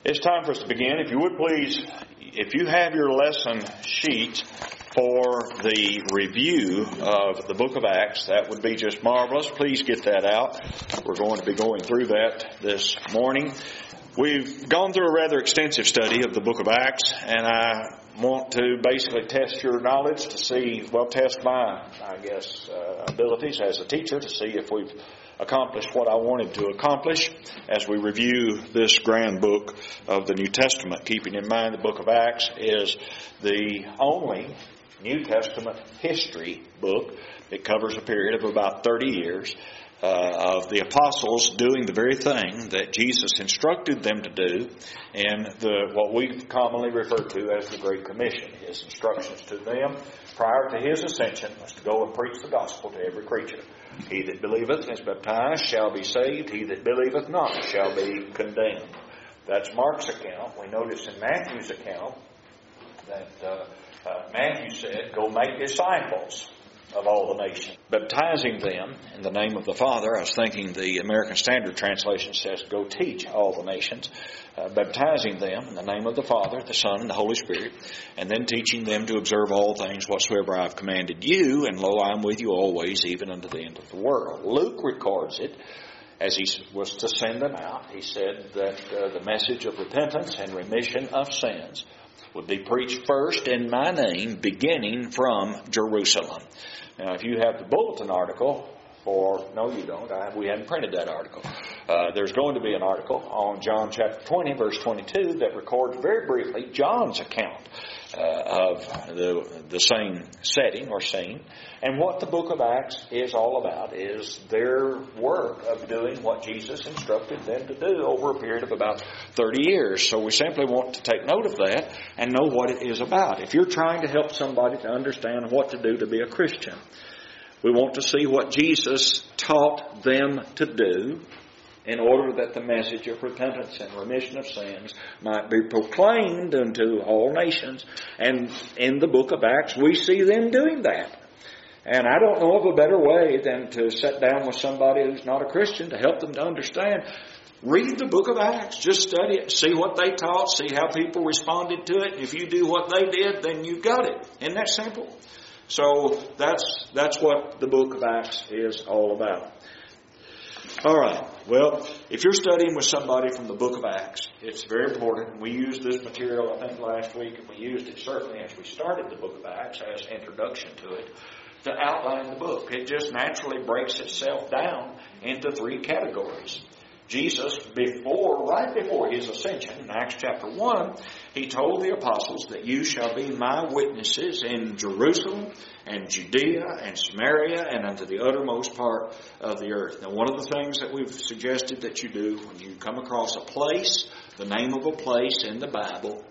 It's time for us to begin. If you would please, if you have your lesson sheet for the review of the book of Acts, that would be just marvelous. Please get that out. We're going to be going through that this morning. We've gone through a rather extensive study of the book of Acts, and I want to basically test your knowledge to see, test my, abilities as a teacher to see if we've accomplished what I wanted to accomplish as we review this grand book of the New Testament. Keeping in mind the book of Acts is the only New Testament history book. It covers a period of about 30 years of the apostles doing the very thing that Jesus instructed them to do in what we commonly refer to as the Great Commission. His instructions to them prior to His ascension was to go and preach the gospel to every creature. He that believeth and is baptized shall be saved. He that believeth not shall be condemned. That's Mark's account. We notice in Matthew's account that Matthew said, go make disciples of all the nations, baptizing them in the name of the Father. I was thinking the American Standard Translation says, go teach all the nations, baptizing them in the name of the Father, the Son, and the Holy Spirit, and then teaching them to observe all things whatsoever I have commanded you, and lo, I am with you always, even unto the end of the world. Luke records it as he was to send them out. He said that the message of repentance and remission of sins would be preached first in my name, beginning from Jerusalem. Now, if you have the bulletin article, no, you don't. We hadn't printed that article. There's going to be an article on John chapter 20, verse 22, that records very briefly John's account of the same setting or scene. And what the book of Acts is all about is their work of doing what Jesus instructed them to do over a period of about 30 years. So we simply want to take note of that and know what it is about. If you're trying to help somebody to understand what to do to be a Christian, we want to see what Jesus taught them to do in order that the message of repentance and remission of sins might be proclaimed unto all nations. And in the book of Acts, we see them doing that. And I don't know of a better way than to sit down with somebody who's not a Christian to help them to understand. Read the book of Acts. Just study it. See what they taught. See how people responded to it. If you do what they did, then you've got it. Isn't that simple? So that's what the book of Acts is all about. All right. Well, if you're studying with somebody from the book of Acts, it's very important. We used this material, I think, last week, and we used it certainly as we started the book of Acts as introduction to it, to outline the book. It just naturally breaks itself down into three categories. Jesus, right before His ascension, in Acts chapter 1, He told the apostles that you shall be my witnesses in Jerusalem and Judea and Samaria and unto the uttermost part of the earth. Now, one of the things that we've suggested that you do when you come across a place, the name of a place in the Bible,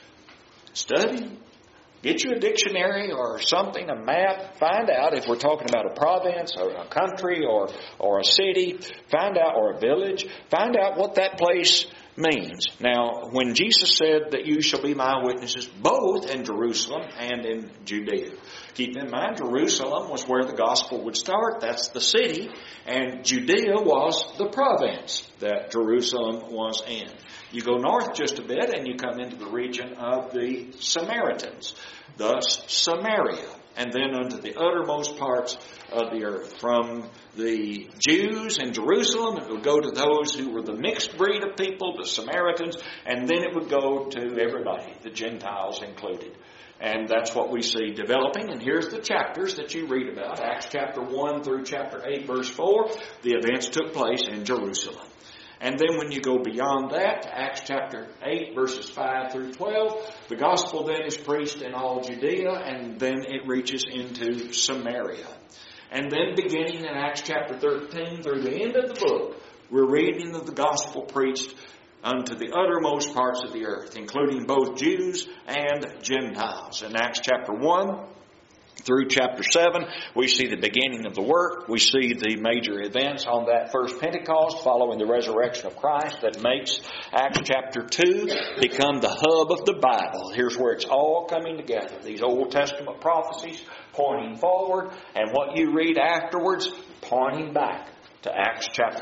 study. Get you a dictionary or something, a map. Find out if we're talking about a province or a country or a city. Find out, or a village. Find out what that place means. Now, when Jesus said that you shall be my witnesses both in Jerusalem and in Judea. Keep in mind, Jerusalem was where the gospel would start. That's the city. And Judea was the province that Jerusalem was in. You go north just a bit and you come into the region of the Samaritans, thus Samaria, and then unto the uttermost parts of the earth. From the Jews in Jerusalem, it would go to those who were the mixed breed of people, the Samaritans, and then it would go to everybody, the Gentiles included. And that's what we see developing. And here's the chapters that you read about. Acts chapter 1 through chapter 8, verse 4. The events took place in Jerusalem. And then when you go beyond that, Acts chapter 8, verses 5 through 12, the gospel then is preached in all Judea, and then it reaches into Samaria. And then beginning in Acts chapter 13 through the end of the book, we're reading of the gospel preached unto the uttermost parts of the earth, including both Jews and Gentiles. In Acts chapter 1 through chapter 7, we see the beginning of the work. We see the major events on that first Pentecost following the resurrection of Christ that makes Acts chapter 2 become the hub of the Bible. Here's where it's all coming together. These Old Testament prophecies pointing forward, and what you read afterwards pointing back to Acts chapter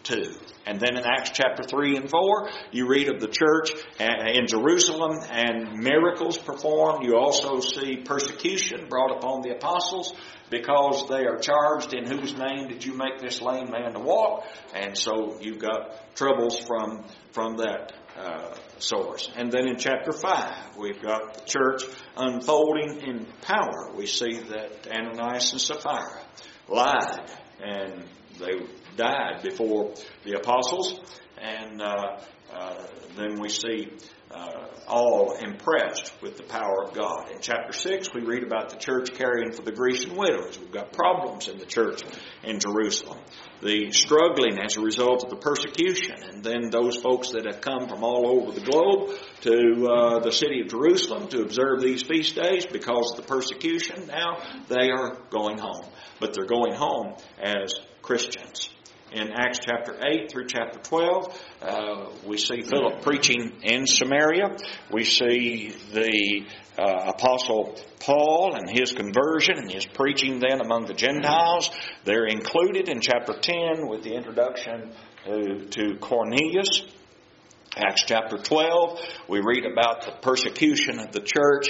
2. And then in Acts chapter 3 and 4, you read of the church in Jerusalem and miracles performed. You also see persecution brought upon the apostles because they are charged, in whose name did you make this lame man to walk? And so you've got troubles from that source. And then in chapter 5, we've got the church unfolding in power. We see that Ananias and Sapphira lied, and they died before the apostles. And then we see all impressed with the power of God. In chapter 6, we read about the church caring for the Grecian widows. We've got problems in the church in Jerusalem. The struggling as a result of the persecution. And then those folks that have come from all over the globe to the city of Jerusalem to observe these feast days because of the persecution. Now they are going home. But they're going home as Christians. In Acts chapter 8 through chapter 12, we see Philip preaching in Samaria. We see the Apostle Paul and his conversion and his preaching then among the Gentiles. They're included in chapter 10 with the introduction to Cornelius. Acts chapter 12, we read about the persecution of the church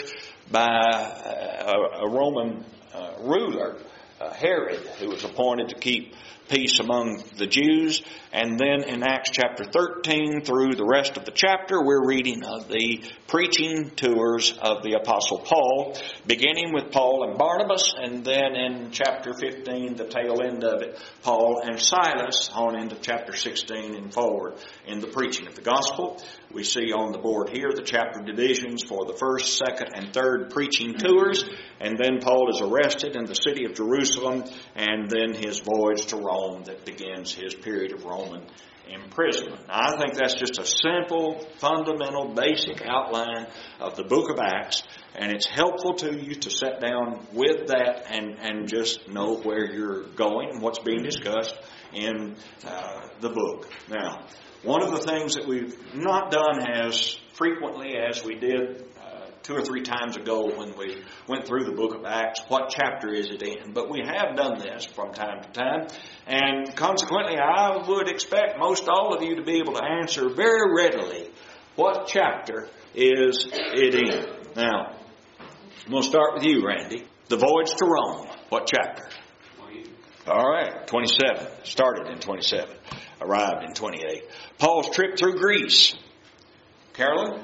by a Roman ruler, Herod, who was appointed to keep peace among the Jews. And then in Acts chapter 13 through the rest of the chapter, we're reading of the preaching tours of the Apostle Paul, beginning with Paul and Barnabas, and then in chapter 15, the tail end of it, Paul and Silas, on into chapter 16 and forward in the preaching of the gospel. We see on the board here the chapter divisions for the first, second, and third preaching tours, and then Paul is arrested in the city of Jerusalem, and then his voyage to Rome that begins his period of Roman imprisonment. Now, I think that's just a simple, fundamental, basic outline of the book of Acts, and it's helpful to you to sit down with that and just know where you're going and what's being discussed in the book. Now, one of the things that we've not done as frequently as we did 2 or 3 times ago when we went through the book of Acts, what chapter is it in? But we have done this from time to time, and consequently I would expect most all of you to be able to answer very readily what chapter is it in. Now, I'm going to start with you, Randy. The voyage to Rome, what chapter? All right, 27. Started in 27. Arrived in 28. Paul's trip through Greece. Carolyn?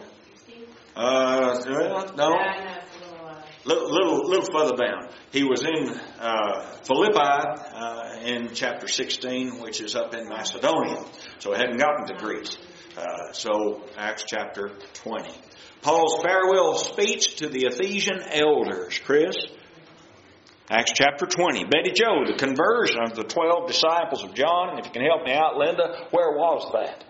No. Little further down. He was in Philippi in chapter 16, which is up in Macedonia. So he hadn't gotten to Greece. So Acts chapter 20. Paul's farewell speech to the Ephesian elders. Chris? Acts chapter 20. Betty Joe, the conversion of the 12 disciples of John. And if you can help me out, Linda, where was that?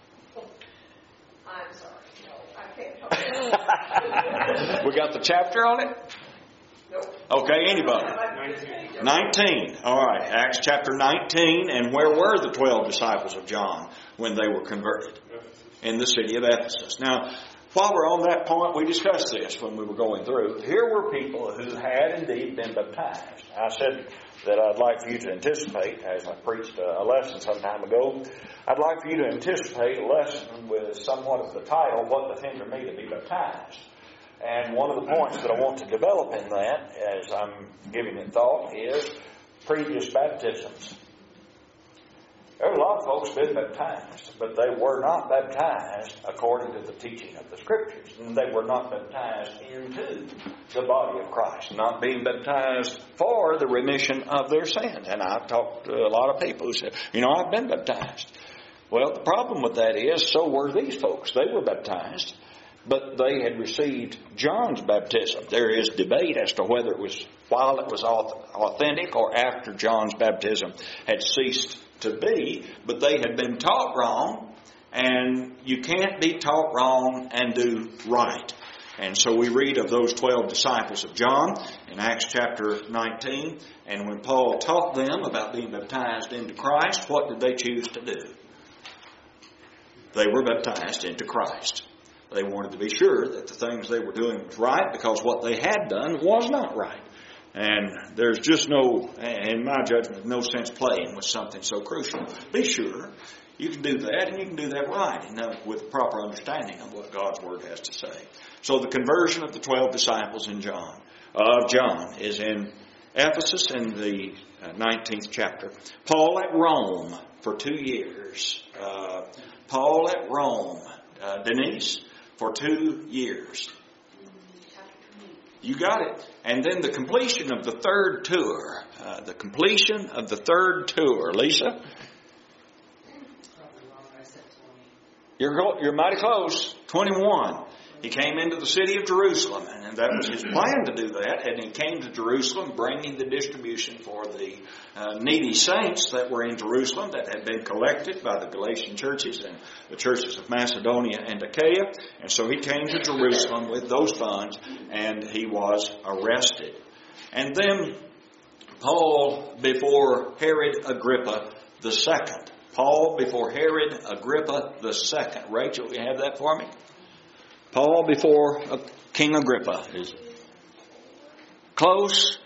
I'm sorry. No, I can't help you. We got the chapter on it? Nope. Okay, anybody? 19. All right, Acts chapter 19. And where were the 12 disciples of John when they were converted? In the city of Ephesus. Now, while we're on that point, we discussed this when we were going through. Here were people who had indeed been baptized. I said that I'd like for you to anticipate, as I preached a lesson some time ago, I'd like for you to anticipate a lesson with somewhat of the title, What Doth Hinder Me to Be Baptized? And one of the points that I want to develop in that, as I'm giving it thought, is previous baptisms. There are a lot of folks been baptized, but they were not baptized according to the teaching of the Scriptures. And they were not baptized into the body of Christ, not being baptized for the remission of their sins. And I've talked to a lot of people who said, I've been baptized. Well, the problem with that is, so were these folks. They were baptized, but they had received John's baptism. There is debate as to whether it was while it was authentic or after John's baptism had ceased to be, but they had been taught wrong, and you can't be taught wrong and do right. And so we read of those 12 disciples of John in Acts chapter 19, and when Paul taught them about being baptized into Christ, what did they choose to do? They were baptized into Christ. They wanted to be sure that the things they were doing was right, because what they had done was not right. And there's just no, in my judgment, no sense playing with something so crucial. Be sure you can do that, and you can do that right, and with proper understanding of what God's Word has to say. So the conversion of the 12 disciples of John is in Ephesus in the 19th chapter. Paul at Rome for 2 years. Paul at Rome, Denise, for 2 years. You got it. And then the completion of the third tour. Lisa? You're mighty close. 21. He came into the city of Jerusalem, and that was his plan to do that. And he came to Jerusalem bringing the distribution for the needy saints that were in Jerusalem that had been collected by the Galatian churches and the churches of Macedonia and Achaia. And so he came to Jerusalem with those funds, and he was arrested. And then Paul before Herod Agrippa II. Paul before Herod Agrippa II. Rachel, you have that for me? Paul before King Agrippa is close.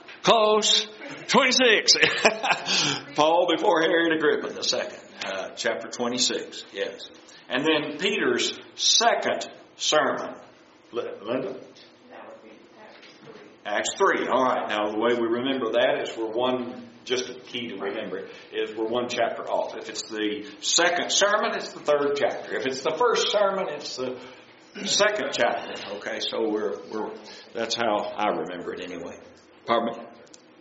26. Paul before Herod Agrippa II, chapter 26. Yes, and then Peter's second sermon. Linda. Acts 3. All right. Now the way we remember that is we're one. Just a key to remember it is we're one chapter off. If it's the second sermon, it's the third chapter. If it's the first sermon, it's the second chapter. Okay, so we're that's how I remember it anyway. Pardon me?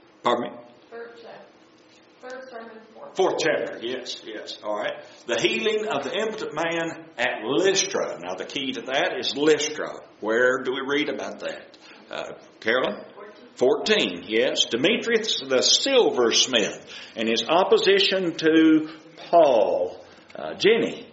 Third sermon, fourth chapter. Yes. All right. The healing of the impotent man at Lystra. Now the key to that is Lystra. Where do we read about that? Carolyn? 14, yes. Demetrius the silversmith and his opposition to Paul. Jenny.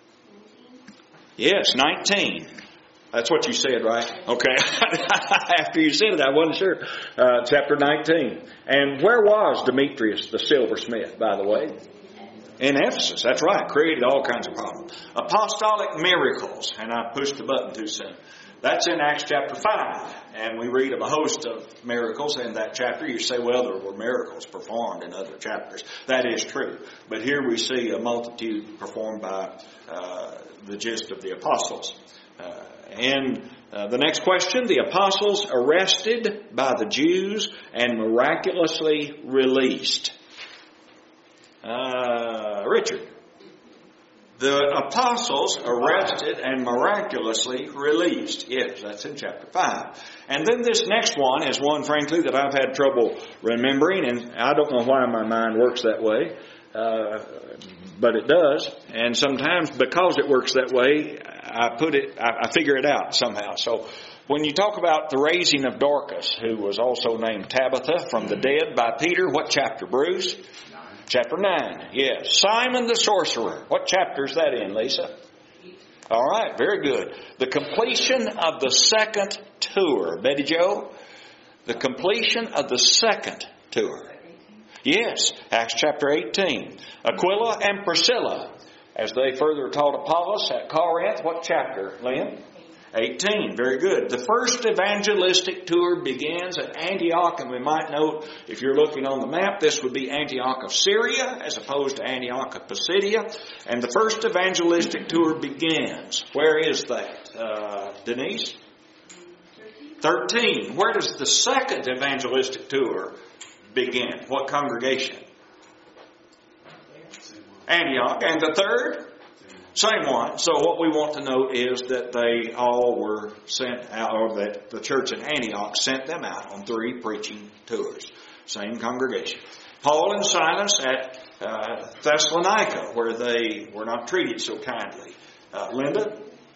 Yes, 19. That's what you said, right? Okay. After you said it, I wasn't sure. Chapter 19. And where was Demetrius the silversmith, by the way? In Ephesus. That's right. Created all kinds of problems. Apostolic miracles. And I pushed the button too soon. That's in Acts chapter 5. And we read of a host of miracles in that chapter. You say, well, there were miracles performed in other chapters. That is true. But here we see a multitude performed by the gist of the apostles. And the next question, the apostles arrested by the Jews and miraculously released. Richard. The apostles arrested and miraculously released. Yes, that's in chapter 5. And then this next one is one, frankly, that I've had trouble remembering, and I don't know why my mind works that way, but it does. And sometimes because it works that way, I figure it out somehow. So when you talk about the raising of Dorcas, who was also named Tabitha from the dead by Peter, what chapter, Bruce? Chapter 9, yes. Simon the sorcerer. What chapter is that in, Lisa? All right, very good. The completion of the second tour. Betty Jo? The completion of the second tour. Yes, Acts chapter 18. Aquila and Priscilla, as they further taught Apollos at Corinth. What chapter, Lynn? 18. Very good. The first evangelistic tour begins at Antioch, and we might note, if you're looking on the map, this would be Antioch of Syria as opposed to Antioch of Pisidia. And the first evangelistic tour begins. Where is that? Denise? 13. Where does the second evangelistic tour begin? What congregation? Antioch. And the third? Same one. So what we want to note is that they all were sent out, or that the church in Antioch sent them out on 3 preaching tours. Same congregation. Paul and Silas at Thessalonica, where they were not treated so kindly. Linda?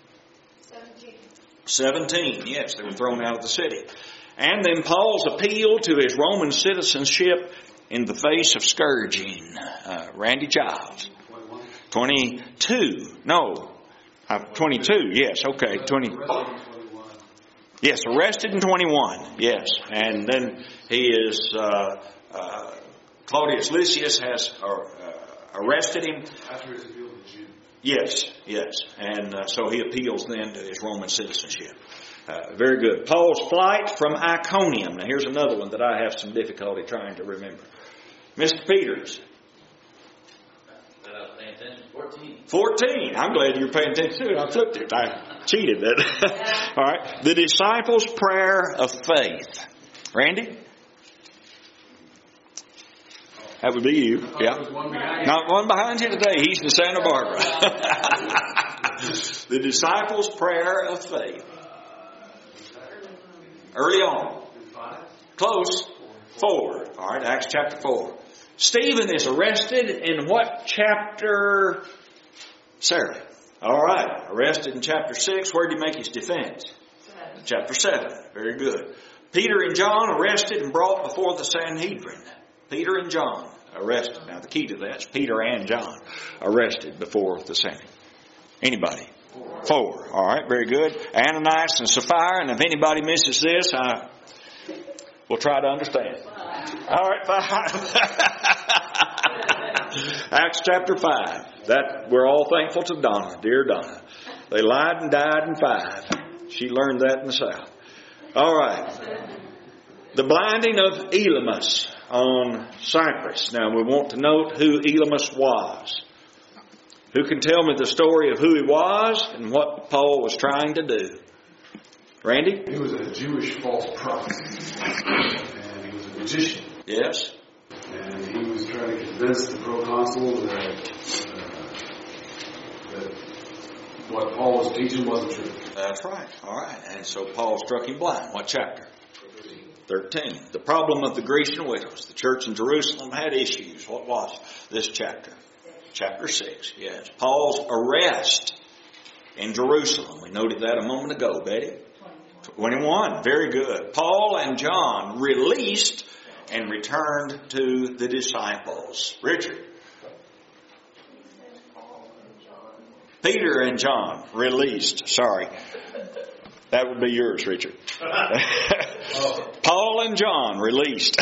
17. Yes, they were thrown out of the city. And then Paul's appeal to his Roman citizenship in the face of scourging. Randy Giles. 22. No. 22. Yes. Okay. 20. Yes. Arrested in 21. Yes. And then he is, Claudius Lysias has arrested him. After his appeal to the Jews. Yes. And so he appeals then to his Roman citizenship. Very good. Paul's flight from Iconium. Now here's another one that I have some difficulty trying to remember. Mr. Peters. 14. I'm glad you were paying attention to it. I flipped it. I cheated that. All right. The disciples' prayer of faith. Randy? That would be you. Yeah. Not one behind you today. He's in Santa Barbara. The disciples' prayer of faith. Early on. Close. 4. All right. Acts chapter 4. Stephen is arrested in what chapter, Sarah? All right. Arrested in chapter 6. Where did he make his defense? 7. Chapter 7. Very good. Peter and John arrested and brought before the Sanhedrin. Peter and John arrested. Now the key to that is Peter and John arrested before the Sanhedrin. Anybody? 4. All right. Very good. Ananias and Sapphira. And if anybody misses this, we'll try to understand. All right, 5. Acts chapter 5. That we're all thankful to Donna, dear Donna. They lied and died in 5. She learned that in the South. All right. The blinding of Elymas on Cyprus. Now we want to note who Elymas was. Who can tell me the story of who he was and what Paul was trying to do? Randy? He was a Jewish false prophet. And he was a magician. Yes. And he was trying to convince the proconsul that what Paul was teaching wasn't true. That's right. All right. And so Paul struck him blind. What chapter? 13. The problem of the Grecian widows. The church in Jerusalem had issues. What was this chapter? Chapter 6. Yes. Paul's arrest in Jerusalem. We noted that a moment ago, Betty. 21. Very good. Paul and John released and returned to the disciples. Richard. Peter and John released. Sorry. That would be yours, Richard. Paul and John released.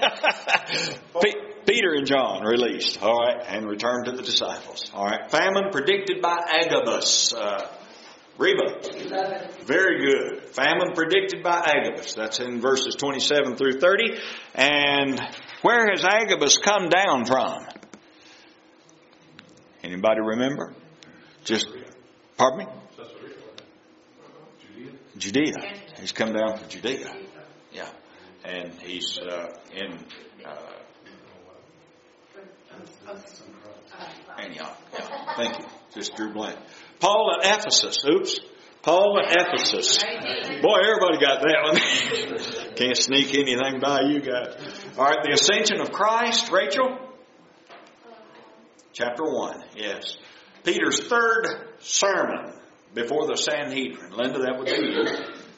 Peter and John released. All right. And returned to the disciples. All right. Famine predicted by Agabus. Reba. 11. Very good. Famine predicted by Agabus. That's in verses 27 through 30. And where has Agabus come down from? Anybody remember? Just, pardon me? Judea. He's come down from Judea. Yeah. And he's in Antioch. Yeah. Thank you. Just drew blank. Paul at Ephesus. Oops. Paul at Ephesus. Boy, everybody got that one. Can't sneak anything by you guys. All right. The ascension of Christ. Rachel? Chapter 1. Yes. Peter's third sermon before the Sanhedrin. Linda, that would be you.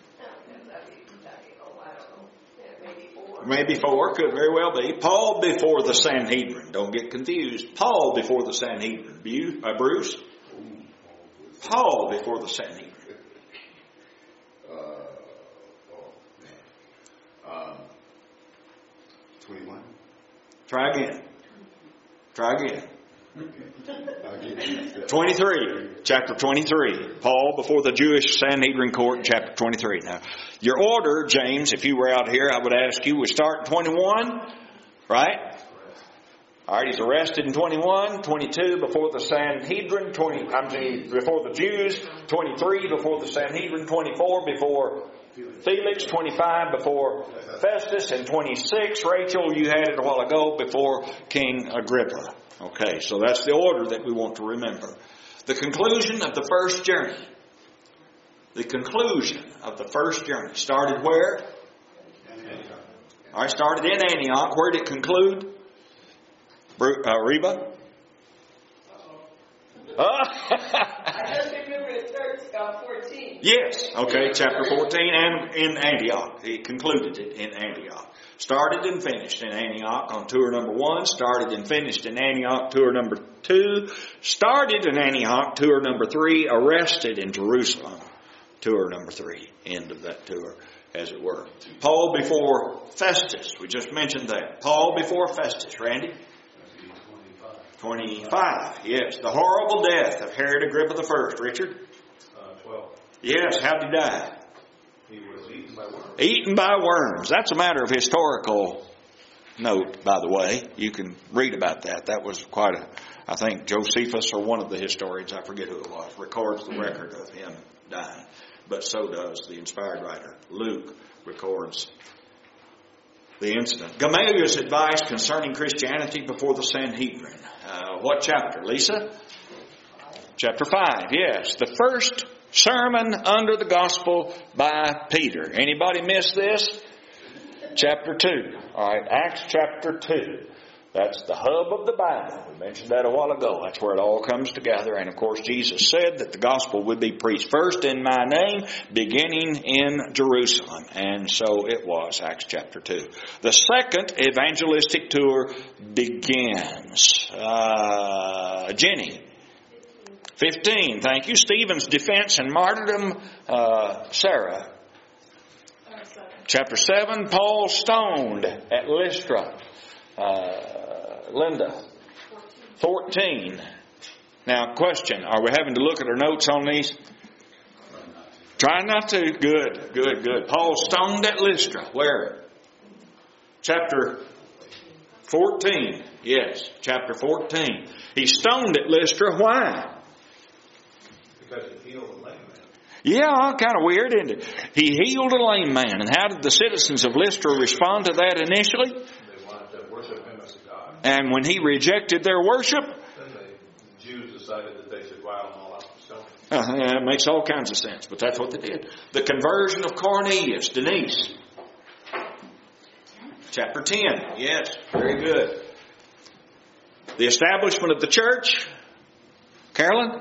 Maybe 4. Could very well be. Paul before the Sanhedrin. Don't get confused. Paul before the Sanhedrin. Bruce? Paul before the Sanhedrin. 21. Try again. 23. Chapter 23. Paul before the Jewish Sanhedrin court, chapter 23. Now, your order, James, if you were out here, I would ask you, would start in 21, right? All right, he's arrested in 21, 22 before the Sanhedrin, before the Jews, 23 before the Sanhedrin, 24 before Felix, 25 before Festus, and 26, Rachel, you had it a while ago, before King Agrippa. Okay, so that's the order that we want to remember. The conclusion of the first journey. The conclusion of the first journey started where? All right, started in Antioch. Where did it conclude? Reba? I just remember it starts about 14. Yes, okay, chapter 14 and in Antioch. He concluded it in Antioch. Started and finished in Antioch on tour number 1. Started and finished in Antioch, tour number 2. Started in Antioch, tour number 3. Arrested in Jerusalem, tour number 3. End of that tour, as it were. Paul before Festus. We just mentioned that. Paul before Festus. Randy? 25. Yes. The horrible death of Herod Agrippa I. Richard? 12. Yes. How did he die? He was eaten by worms. Eaten by worms. That's a matter of historical note, by the way. You can read about that. That was quite I think Josephus, or one of the historians, I forget who it was, records the record of him dying. But so does the inspired writer. Luke records the incident. Gamaliel's advice concerning Christianity before the Sanhedrin. What chapter, Lisa? Chapter 5, yes. The first sermon under the gospel by Peter. Anybody miss this? Chapter 2. All right, Acts chapter 2. That's the hub of the Bible. We mentioned that a while ago. That's where it all comes together. And of course, Jesus said that the gospel would be preached first in my name, beginning in Jerusalem. And so it was, Acts chapter 2. The second evangelistic tour begins. Jenny. 15. Thank you. Stephen's defense and martyrdom. Sarah. Chapter 7. Paul stoned at Lystra. Linda. 14. Now, question. Are we having to look at our notes on these? Try not to. Good. Paul stoned at Lystra. Where? Chapter 14. Yes, chapter 14. He stoned at Lystra. Why? Because he healed a lame man. Yeah, kind of weird, isn't it? He healed a lame man. And how did the citizens of Lystra respond to that initially? They wanted to worship him as a god. And when he rejected their worship, Then the Jews decided that they should rile him all out for stoning. it makes all kinds of sense, but that's what they did. The conversion of Cornelius. Denise. Chapter 10. Yes, very good. The establishment of the church. Carolyn?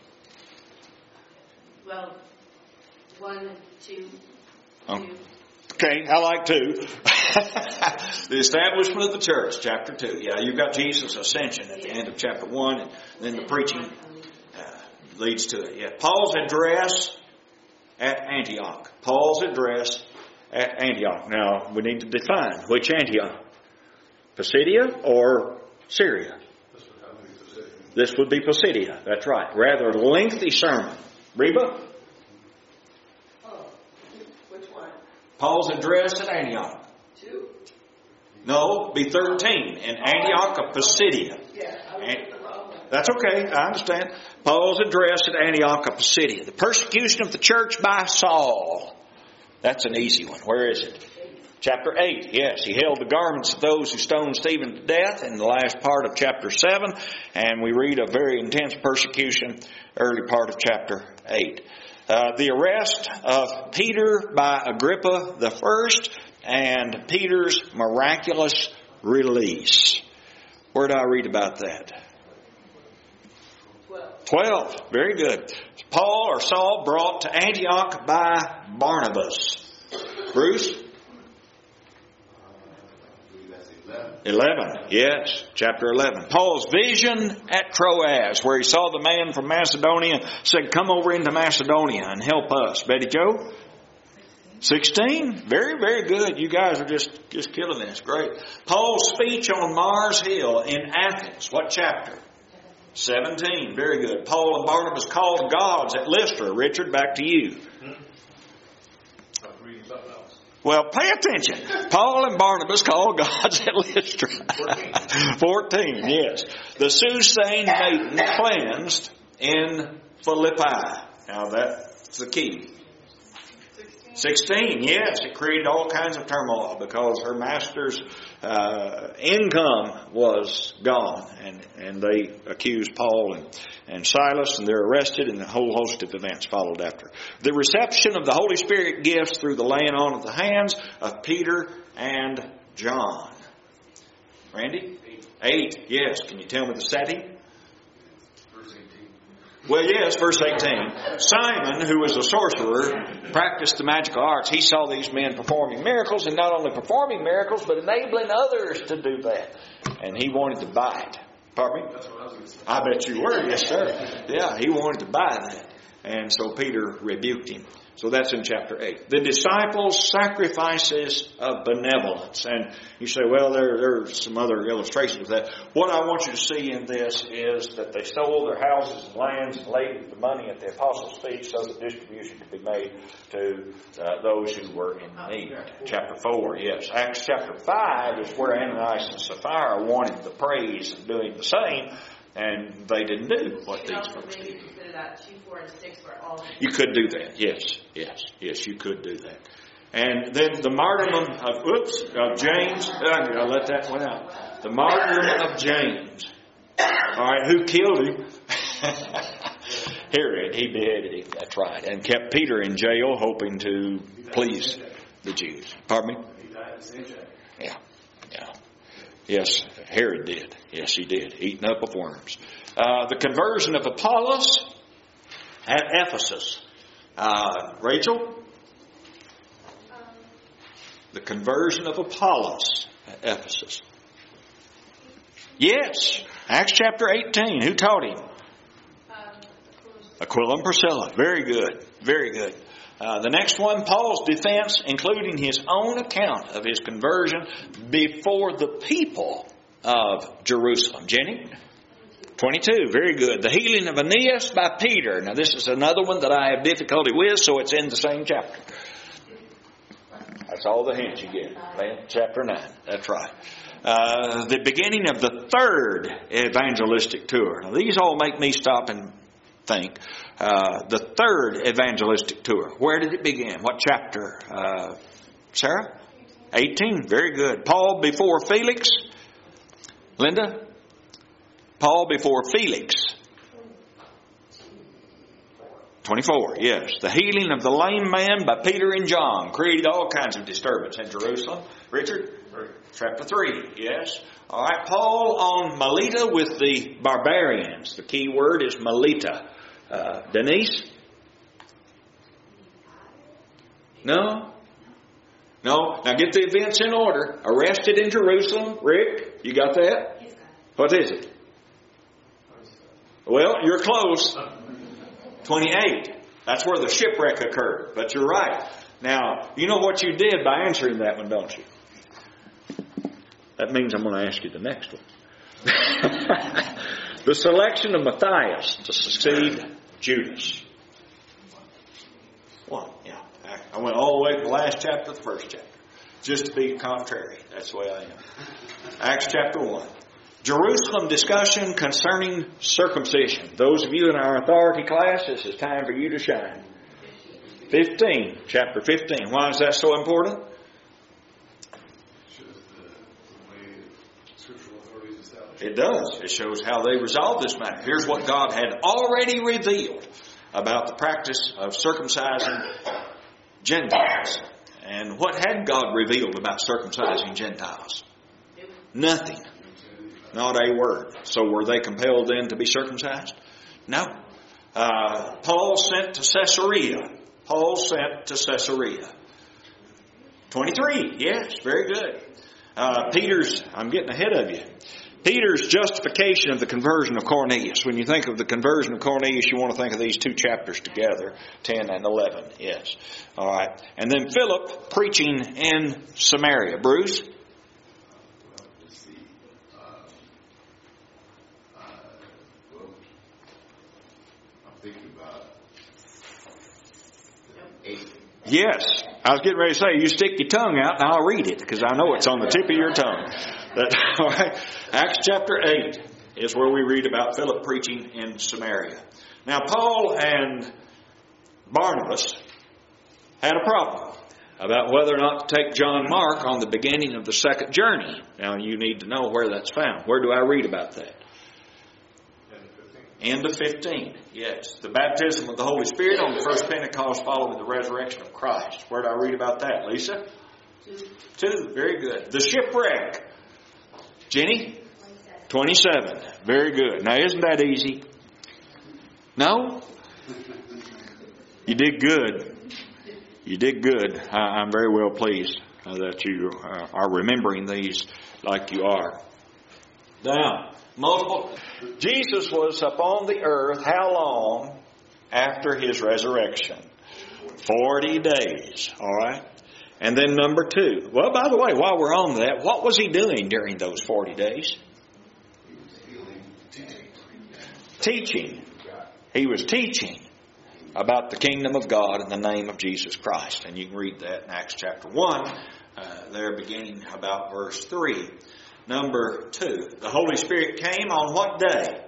Well, 1 and 2. Oh. Okay, I like 2. The establishment of the church, chapter 2. Yeah, you've got Jesus' ascension at the end of chapter 1, and then the preaching leads to it. Yeah, Paul's address at Antioch. Paul's address at Antioch. Now, we need to define which Antioch. Pisidia or Syria? This would be Pisidia. That's right. Rather lengthy sermon. Reba? Which one? Paul's address at Antioch. 2? No, be 13. In Antioch of Pisidia. Yeah, I was the wrong one. That's okay. I understand. Paul's address at Antioch of Pisidia. The persecution of the church by Saul. That's an easy one. Where is it? Chapter 8. Yes, he held the garments of those who stoned Stephen to death in the last part of chapter 7. And we read a very intense persecution, early part of chapter 8. The arrest of Peter by Agrippa the First and Peter's miraculous release. Where did I read about that? 12. Very good. Paul or Saul brought to Antioch by Barnabas. Bruce? 11. Yes, chapter 11. Paul's vision at Troas, where he saw the man from Macedonia, said, come over into Macedonia and help us. Betty Joe? 16. Very, very good. You guys are just killing this. Great. Paul's speech on Mars Hill in Athens. What chapter? 17. Very good. Paul and Barnabas called gods at Lystra. Richard, back to you. I'm reading something else. Well, pay attention. Paul and Barnabas called gods at Lystra. 14, yes. The soothsaying maiden cleansed in Philippi. Now that's the key. 16, yes. It created all kinds of turmoil because her master's income was gone. And they accused Paul and Silas, and they're arrested, and a whole host of events followed after. The reception of the Holy Spirit gifts through the laying on of the hands of Peter and John. Randy? 8, yes. Can you tell me the setting? Verse 18. Well, yes, verse 18. Simon, who was a sorcerer, practiced the magical arts. He saw these men performing miracles, and not only performing miracles, but enabling others to do that. And he wanted to buy it. Pardon me? That's what I was going to say. I bet you were, yes, sir. Yeah, he wanted to buy that. And so Peter rebuked him. So that's in chapter 8. The disciples' sacrifices of benevolence. And you say, well, there are some other illustrations of that. What I want you to see in this is that they sold their houses and lands and laid the money at the apostles' feet so that distribution could be made to those who were in need. Chapter 4, yes. Acts chapter 5 is where Ananias and Sapphira wanted the praise and doing the same. And they didn't do what these folks did. Maybe consider that 2, 4, and 6 were all. You could do that. Yes, you could do that. And then the martyrdom of James. I'll let that one out. The martyrdom of James. All right, who killed him? Herod. He beheaded him. That's right, and kept Peter in jail, hoping to please the Jews. Pardon me? He died in the same chapter. Yeah. Yes, Herod did. Yes, he did. Eaten up of worms. The conversion of Apollos at Ephesus. Rachel? The conversion of Apollos at Ephesus. Yes. Acts chapter 18. Who taught him? Aquila and Priscilla. Very good. Very good. The next one, Paul's defense, including his own account of his conversion before the people of Jerusalem. Jenny? 22. Very good. The healing of Aeneas by Peter. Now this is another one that I have difficulty with, so it's in the same chapter. That's all the hints you get. Chapter 9. That's right. The beginning of the third evangelistic tour. Now these all make me stop and think. The third evangelistic tour. Where did it begin? What chapter? Sarah? 18. Very good. Paul before Felix. Linda? Paul before Felix. 24. Yes. The healing of the lame man by Peter and John created all kinds of disturbance in Jerusalem. Richard? Chapter 3. Yes. All right. Paul on Melita with the barbarians. The key word is Melita. Denise? No? Now get the events in order. Arrested in Jerusalem. Rick, you got that? What is it? Well, you're close. 28. That's where the shipwreck occurred. But you're right. Now, you know what you did by answering that one, don't you? That means I'm going to ask you the next one. The selection of Matthias to succeed Judas. One, yeah. I went all the way from the last chapter to the first chapter. Just to be contrary. That's the way I am. Acts chapter 1. Jerusalem discussion concerning circumcision. Those of you in our authority class, this is time for you to shine. 15. Chapter 15. Why is that so important? It does. It shows how they resolved this matter. Here's what God had already revealed about the practice of circumcising Gentiles. And what had God revealed about circumcising Gentiles? Nothing. Not a word. So were they compelled then to be circumcised? No. Paul sent to Caesarea. 23. Yes, very good. Peter's, I'm getting ahead of you. Peter's justification of the conversion of Cornelius. When you think of the conversion of Cornelius, you want to think of these two chapters together, 10 and 11. Yes. All right. And then Philip preaching in Samaria. Bruce? I'm thinking about 8. Yes. I was getting ready to say, you stick your tongue out and I'll read it because I know it's on the tip of your tongue. All right. Acts chapter 8 is where we read about Philip preaching in Samaria. Now, Paul and Barnabas had a problem about whether or not to take John Mark on the beginning of the second journey. Now, you need to know where that's found. Where do I read about that? End of 15. Yes. The baptism of the Holy Spirit on the first Pentecost following the resurrection of Christ. Where do I read about that, Lisa? 2. Very good. The shipwreck. Jenny? 27. Very good. Now, isn't that easy? No? You did good. You did good. I'm very well pleased that you are remembering these like you are. Now, multiple. Jesus was upon the earth how long after His resurrection. 40 days. All right? And then number 2. Well, by the way, while we're on that, what was He doing during those 40 days? Teaching. He was teaching about the kingdom of God in the name of Jesus Christ. And you can read that in Acts chapter 1, there beginning about verse 3. Number 2, the Holy Spirit came on what day?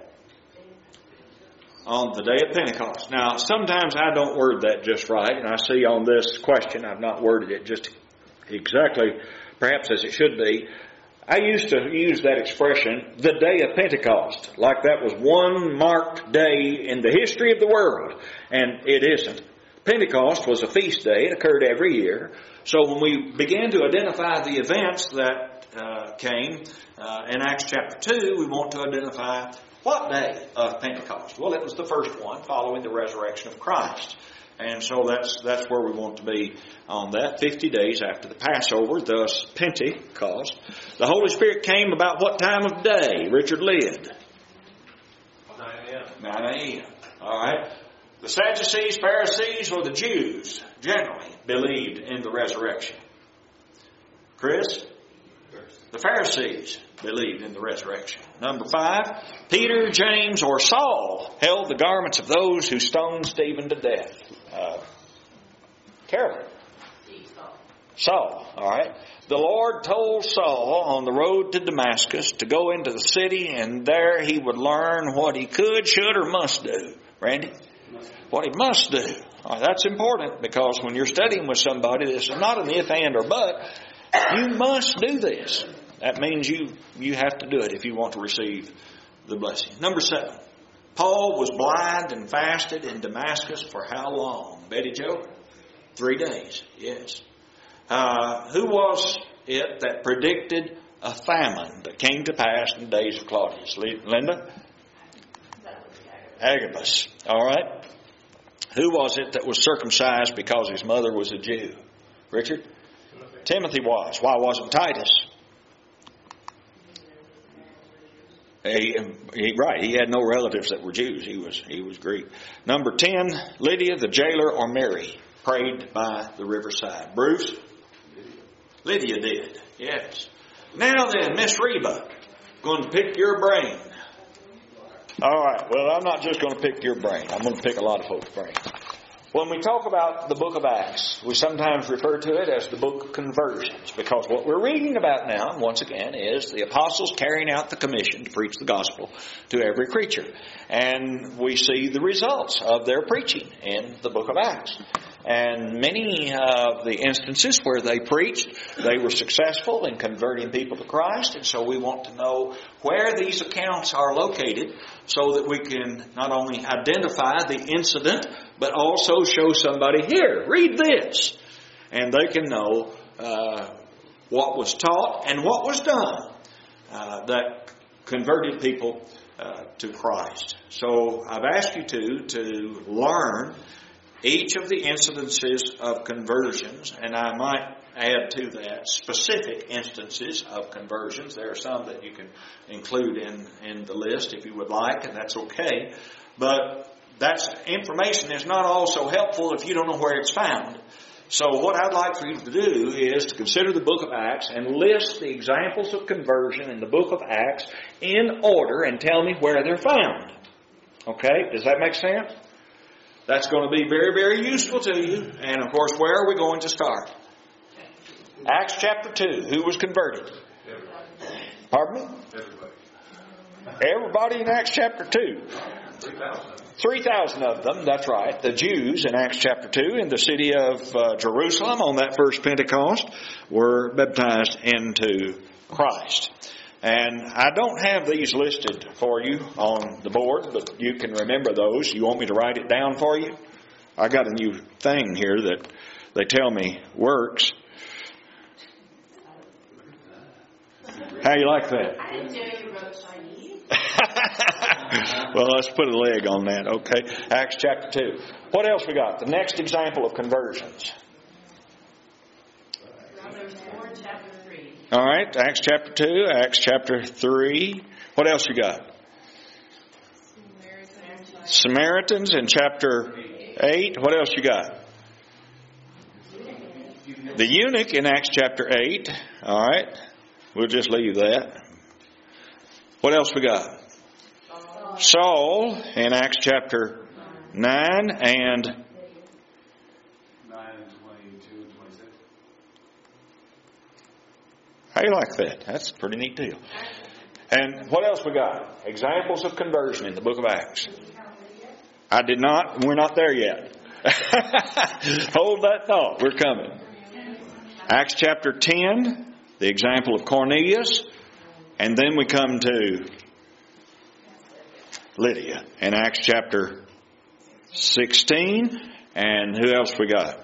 On the day of Pentecost. Now, sometimes I don't word that just right, and I see on this question I've not worded it just exactly, perhaps as it should be. I used to use that expression, the day of Pentecost, like that was one marked day in the history of the world, and it isn't. Pentecost was a feast day. It occurred every year. So when we began to identify the events that came in Acts chapter 2, we want to identify what day of Pentecost? Well, it was the first one following the resurrection of Christ. And so that's where we want to be on that. 50 days after the Passover, thus Pentecost. The Holy Spirit came about what time of day? Richard Lidd? 9 a.m. 9 a.m. All right. The Sadducees, Pharisees, or the Jews generally believed in the resurrection. Chris? The Pharisees believed in the resurrection. Number 5, Peter, James, or Saul held the garments of those who stoned Stephen to death. Carolyn. Saul. All right. The Lord told Saul on the road to Damascus to go into the city, and there he would learn what he could, should, or must do. Randy? What he must do. All right, that's important, because when you're studying with somebody, this is not an if, and, or but. You must do this. That means you have to do it if you want to receive the blessing. Number 7. Paul was blind and fasted in Damascus for how long? Betty Jo? 3 days. Yes. Who was it that predicted a famine that came to pass in the days of Claudius? Linda? Agabus. All right. Who was it that was circumcised because his mother was a Jew? Richard? Timothy was. Why wasn't Titus? Right. He had no relatives that were Jews. He was Greek. Number 10, Lydia, the jailer, or Mary prayed by the riverside. Bruce? Lydia did. Yes. Now then, Miss Reba, going to pick your brain. All right. Well, I'm not just going to pick your brain. I'm going to pick a lot of folks' brains. When we talk about the book of Acts, we sometimes refer to it as the book of conversions, because what we're reading about now, once again, is the apostles carrying out the commission to preach the gospel to every creature. And we see the results of their preaching in the book of Acts. And many of the instances where they preached, they were successful in converting people to Christ. And so we want to know where these accounts are located so that we can not only identify the incident, but also show somebody, here, read this. And they can know what was taught and what was done that converted people to Christ. So I've asked you to learn each of the incidences of conversions, and I might add to that specific instances of conversions. There are some that you can include in the list if you would like, and that's okay. But that information is not also helpful if you don't know where it's found. So what I'd like for you to do is to consider the book of Acts and list the examples of conversion in the book of Acts in order and tell me where they're found. Okay? Does that make sense? That's going to be very, very useful to you. And of course, where are we going to start? Acts chapter 2. Who was converted? Everybody. Pardon me? Everybody in Acts chapter 2. 3,000 of them, that's right. The Jews in Acts chapter 2 in the city of Jerusalem on that first Pentecost were baptized into Christ. And I don't have these listed for you on the board, but you can remember those. You want me to write it down for you? I got a new thing here that they tell me works. How you like that? I didn't know you wrote Chinese. Well, let's put a leg on that, okay? Acts chapter 2. What else we got? The next example of conversions. Romans 4, chapter 3. All right, Acts chapter 2, Acts chapter 3. What else you got? Samaritans in chapter 8. What else you got? The eunuch in Acts chapter 8. All right. We'll just leave that. What else we got? Saul in Acts chapter 9 and 9 and 22 and 26. how you like that? That's a pretty neat deal. And what else we got? Examples of conversion in the book of Acts. I did not. We're not there yet. Hold that thought. We're coming. Acts chapter 10, the example of Cornelius. And then we come to Lydia in Acts chapter 16. And who else we got?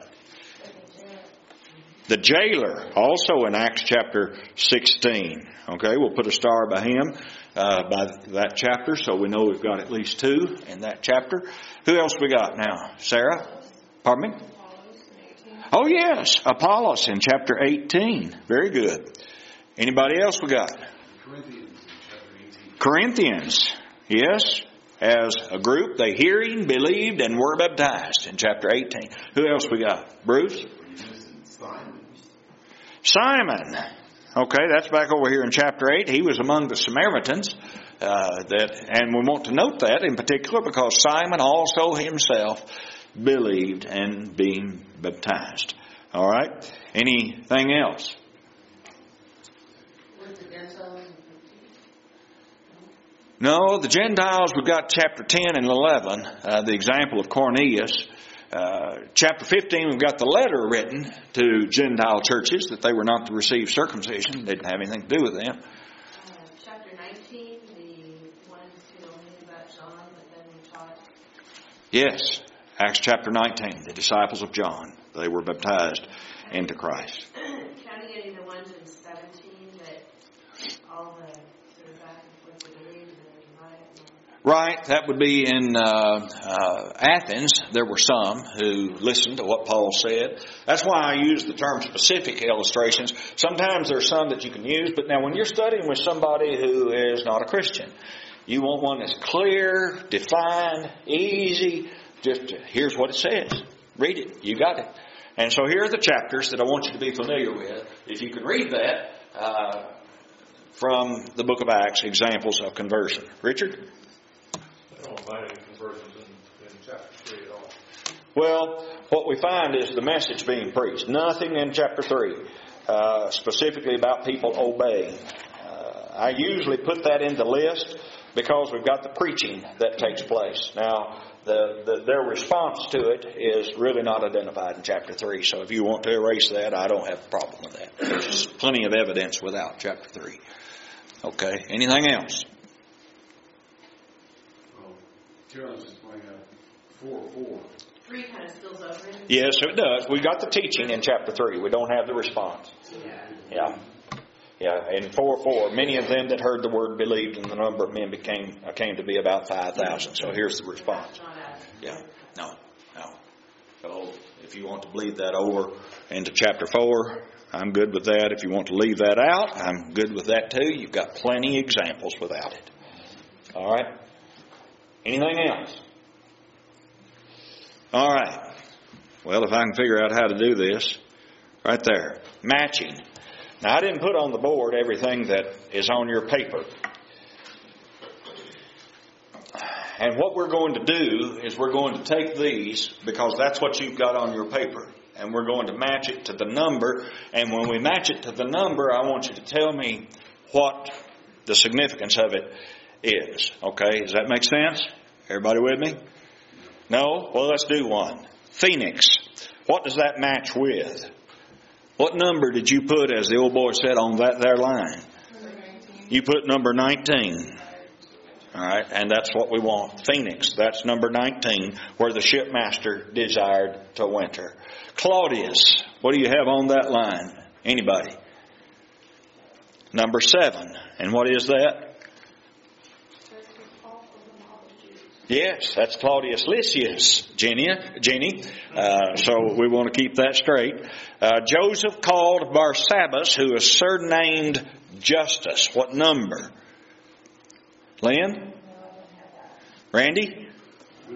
The jailer, also in Acts chapter 16. Okay, we'll put a star by him, by that chapter, so we know we've got at least 2 in that chapter. Who else we got now? Sarah? Pardon me? Oh yes, Apollos in chapter 18. Very good. Anybody else we got? Corinthians in chapter 18. Corinthians, yes. As a group, they hearing, believed, and were baptized in chapter 18. Who else we got? Bruce? Simon. Okay, that's back over here in chapter 8. He was among the Samaritans. And we want to note that in particular because Simon also himself believed and being baptized. All right? Anything else? Was the Gentiles? No, the Gentiles, we've got chapter 10 and 11, the example of Cornelius. Chapter 15, we've got the letter written to Gentile churches that they were not to receive circumcision. Didn't have anything to do with them. Chapter 19, the ones who only knew about John, but then we taught. Yes, Acts chapter 19, the disciples of John. They were baptized into Christ. Counting any of the ones in 17 that all the sort of back and forth of the believed and then divided. Right, that would be in Athens. There were some who listened to what Paul said. That's why I use the term specific illustrations. Sometimes there's some that you can use, but now when you're studying with somebody who is not a Christian, you want one that's clear, defined, easy. Just here's what it says. Read it. You got it. And so here are the chapters that I want you to be familiar with. If you can read that from the book of Acts, examples of conversion. Richard? I don't find any conversions in chapter 3 at all. Well, what we find is the message being preached. Nothing in chapter 3 specifically about people obeying. I usually put that in the list because we've got the preaching that takes place. Now, their response to it is really not identified in chapter 3. So if you want to erase that, I don't have a problem with that. There's plenty of evidence without chapter 3. Okay, anything else? Well, Carolyn's just pointing out 4:4. 3 kind of spills over into. Yes, it does. We got the teaching in chapter 3. We don't have the response. Yeah. Yeah, in 4:4, many of them that heard the word believed, and the number of men came to be about 5,000. So here's the response. Yeah, no. So if you want to bleed that over into chapter 4, I'm good with that. If you want to leave that out, I'm good with that too. You've got plenty of examples without it. All right. Anything else? All right. Well, if I can figure out how to do this, right there, matching. Now, I didn't put on the board everything that is on your paper. And what we're going to do is we're going to take these, because that's what you've got on your paper, and we're going to match it to the number. And when we match it to the number, I want you to tell me what the significance of it is. Okay? Does that make sense? Everybody with me? No? Well, let's do one. Phoenix. What does that match with? What number did you put, as the old boy said, on that there line? You put number 19. All right, and that's what we want. Phoenix, that's number 19, where the shipmaster desired to winter. Claudius, what do you have on that line? Anybody? Number 7. And what is that? Yes, that's Claudius Lysias, Jenny. So we want to keep that straight. Joseph called Barsabbas, who is surnamed Justus. What number? Lynn? Randy?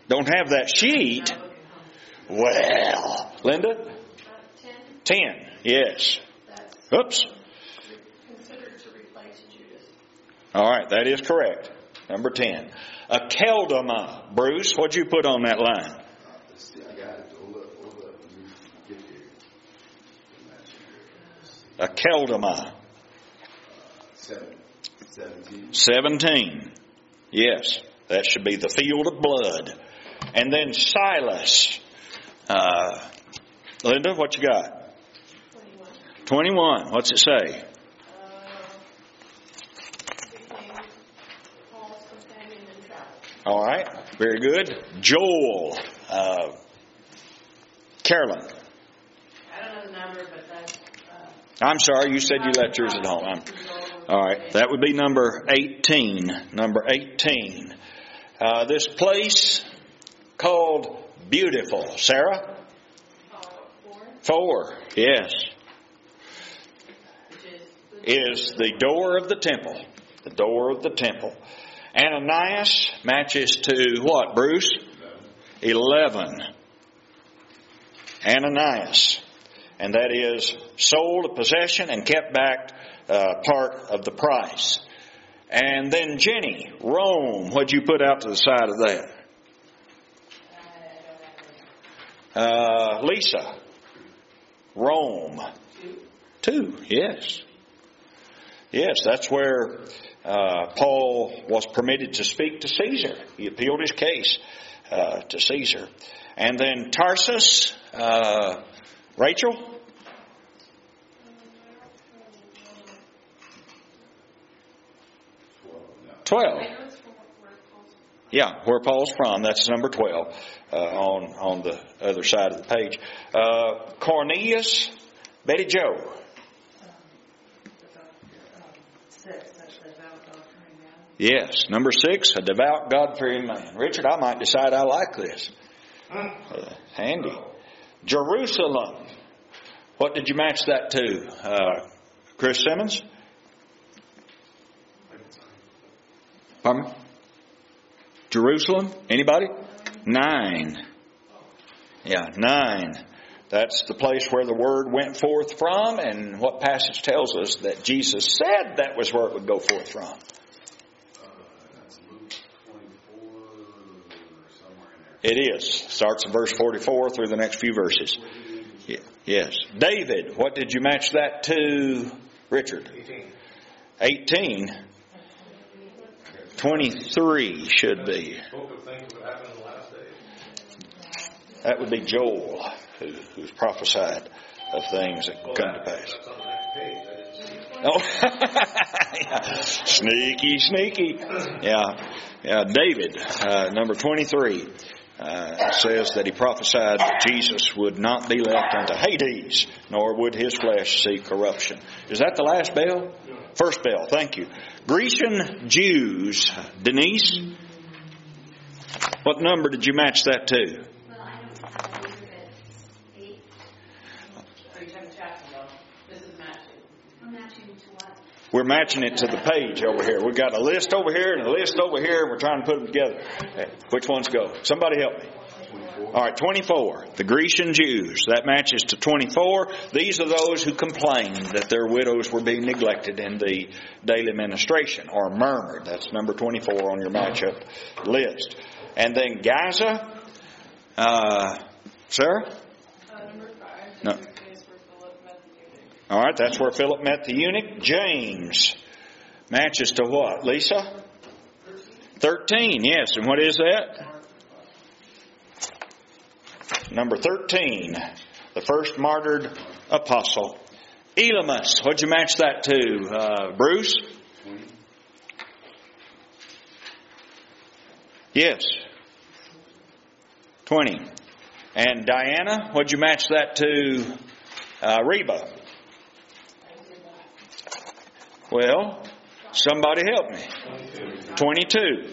Don't have that sheet. Well, Linda? 10. Yes. Oops. Considered to replace Judas. All right, that is correct. Number 10. A keldama. Bruce, what'd you put on that line? I got it. Hold up. Let me get there. A keldama. 17. Yes, that should be the field of blood. And then Silas. Linda, what you got? 21. What's it say? Became Paul's companion in travel. All right, very good. Joel. Carolyn. I don't know the number, but that's... I'm sorry, you said you left yours at home. All right, that would be number 18. Number 18. This place called Beautiful. Sarah? 4. Yes. Is the door of the temple. The door of the temple. Ananias matches to what, Bruce? 11. Ananias. And that is sold a possession and kept back part of the price. And then Jenny, Rome. What'd you put out to the side of that? Lisa, Rome. 2, yes. Yes, that's where Paul was permitted to speak to Caesar. He appealed his case to Caesar. And then Tarsus, Rachel? Twelve. Yeah, where Paul's from. That's number 12 on the other side of the page. Cornelius, Betty Joe. 6. Yes, number 6, a devout, God-fearing man. Richard, I might decide I like this. Handy. Jerusalem. What did you match that to? Chris Simmons? Pardon me? Jerusalem? Anybody? 9. Yeah, 9. That's the place where the word went forth from, and what passage tells us that Jesus said that was where it would go forth from. That's Luke 24, somewhere in there. It is. Starts in verse 44 through the next few verses. Yes. David, what did you match that to, Richard? 18. 23 should be. Book of things that happen in the last days. That would be Joel, who's prophesied of things that come to pass. That's on the next page. I didn't see it. Oh, sneaky. Yeah. David, number 23, says that he prophesied that Jesus would not be left unto Hades, nor would his flesh see corruption. Is that the last bell? First bell, thank you. Grecian Jews. Denise, what number did you match that to? Well, I don't have a at 8. Are you talking chapter though? This is matching. I'm matching to what? We're matching it to the page over here. We've got a list over here and a list over here, and we're trying to put them together. Okay, which ones go? Somebody help me. All right, 24. The Grecian Jews. That matches to 24. These are those who complained that their widows were being neglected in the daily ministration, or murmured. That's number 24 on your matchup list. And then Gaza. Sarah? Number 5. No. Is where Philip met the eunuch. All right, that's where Philip met the eunuch. James matches to what? Lisa? 13, yes. And what is that? Number 13, the first martyred apostle. Elymas, what'd you match that to? Bruce? 20. Yes. 20. And Diana, what'd you match that to? Reba? Well, somebody help me. 22.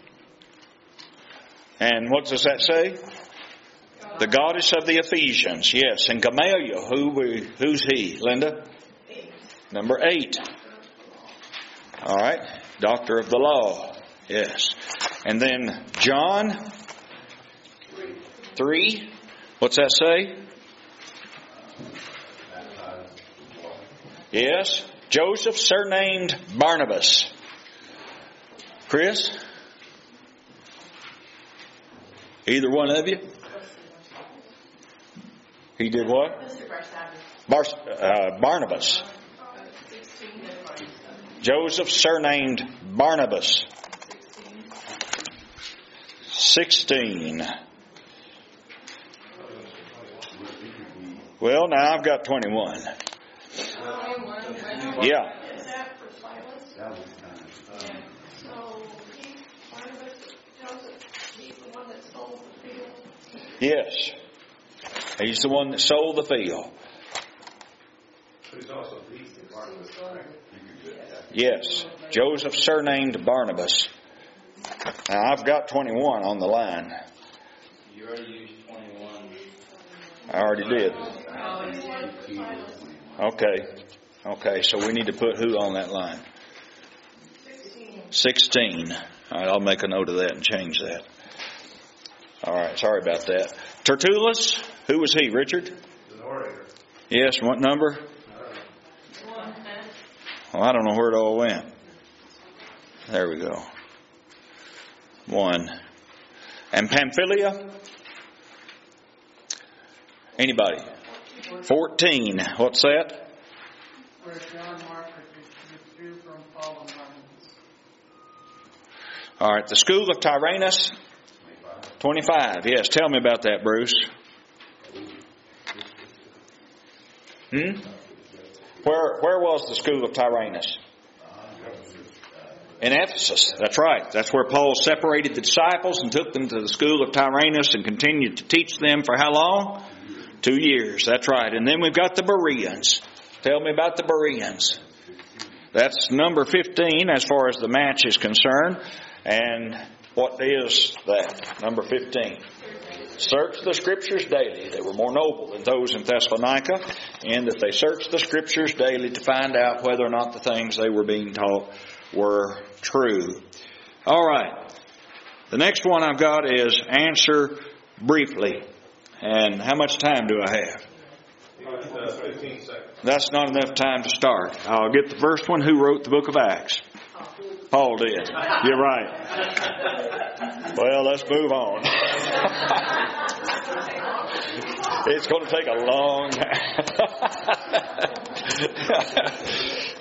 And what does that say? The goddess of the Ephesians, yes. And Gamaliel, who's he? Linda? 8. Number 8. All right. Doctor of the law, yes. And then John, 3. What's that say? Yes. Joseph, surnamed Barnabas. Chris? Either one of you? He did what? Barnabas. Joseph, surnamed Barnabas. 16. Well, now I've got 21. Yeah. Is that for Silas? So Barnabas, Joseph, he's the one that sold the field. Yes. He's the one that sold the field. But he's also leased the Barnabas, right? Yes. Joseph, surnamed Barnabas. Now I've got 21 on the line. You already used 21. I already did. Okay, so we need to put who on that line? 16. All right, I'll make a note of that and change that. All right, sorry about that. Tertullus, who was he, Richard? The orator. Yes, what number? Well, I don't know where it all went. There we go. 1. And Pamphylia? Anybody? 14. What's that? Where John Mark withdrew from Paul and Barnabas. All right, the school of Tyrannus? 25. Yes, tell me about that, Bruce. Where was the school of Tyrannus? In Ephesus. That's right. That's where Paul separated the disciples and took them to the school of Tyrannus and continued to teach them for how long? 2 years. That's right. And then we've got the Bereans. Tell me about the Bereans. That's number 15 as far as the match is concerned. And what is that? Number 15. Search the Scriptures daily. They were more noble than those in Thessalonica, and that they searched the Scriptures daily to find out whether or not the things they were being taught were true. All right. The next one I've got is answer briefly. And how much time do I have? 15 seconds. That's not enough time to start. I'll get the first one. Who wrote the book of Acts? Paul did. You're right. Well, let's move on. It's going to take a long time.